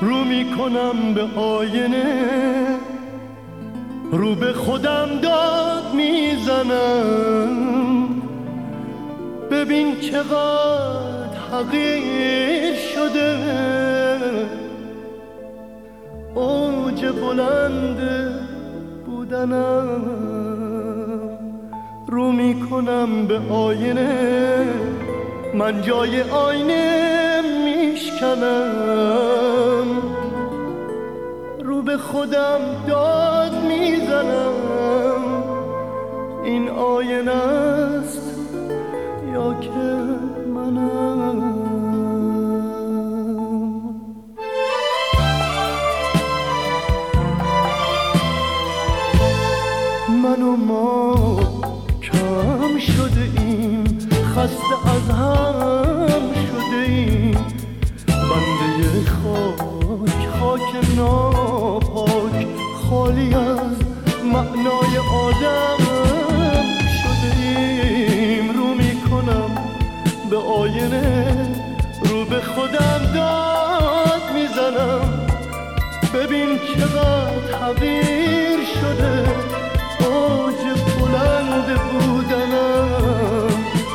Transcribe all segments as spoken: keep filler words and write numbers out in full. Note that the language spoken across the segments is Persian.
رو میکنم به آینه، رو به خودم داد میزنم. ببین چقدر حقیر شده اوج بلند بودنم. رو میکنم به آینه، من جای آینه میشکنم. رو به خودم داد میزنم. این آینه است یا که منم؟ من و ما کم شده ایم، خسته از هم شده ایم. بنده خاک، خاک ناپاک، خالی از معنای آدم شده ایم. رو میکنم به آینه، رو به خودم داد میزنم. ببین چقدر حقیر شده اوج بلند بودنم.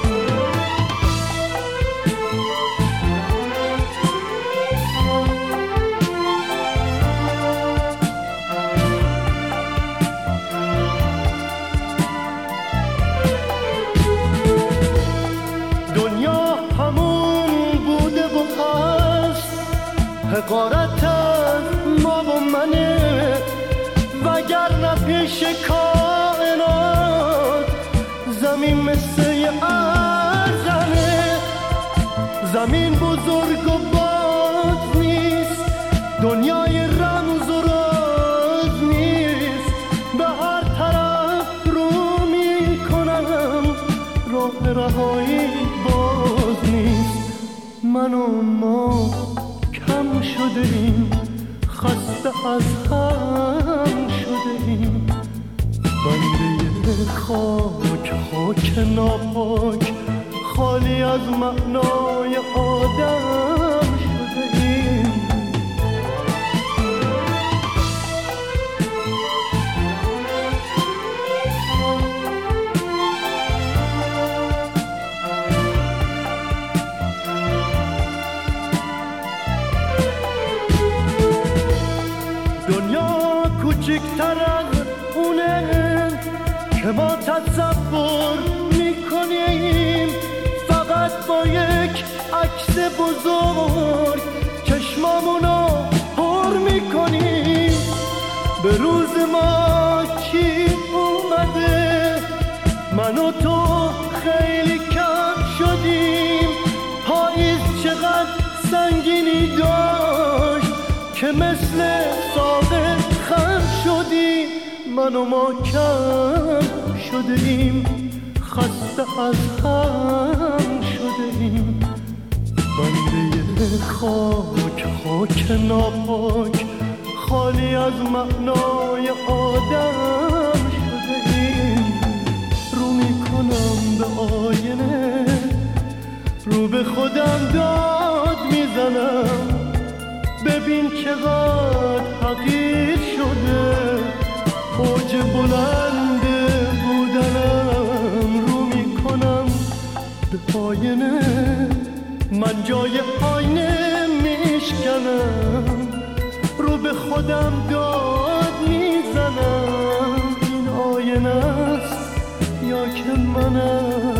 دنیا همون بوده و هست، حقارت از ما و منه. وگرنه پیش کائنات زمین مثل ارزنه. زمین بزرگ و باز نیست، دنیای رمز و راز نیست. به هر طرف رو میکنم، راه رهایی باز نیست. من و ما کم شده ایم، خسته از هم شده ایم. بنده خاک، خاک ناپاک، خالی از معنای آدم شده ایم. دنیا کوچکتر از اونه که ما تصور میکنیم. فقط با یک عکس بزرگ چشمامونو پر میکنیم. به روز ما چی اومده؟ من و تو خیلی کم شدیم. پاییز چقدر سنگینی داشت که مثل ساقه خم شدیم. من و ما کم شده ایم، خسته از هم شده ایم. بنده خاک، خاک ناپاک، خالی از معنای آدم شده ایم. رو میکنم به آینه، رو به خودم داد میزنم. ببین چقدر حقیر شده اوج بلند بودنم. رو میکنم به آینه، من جای آینه میشکنم. رو به خودم داد میزنم. این آینه است یا که منم؟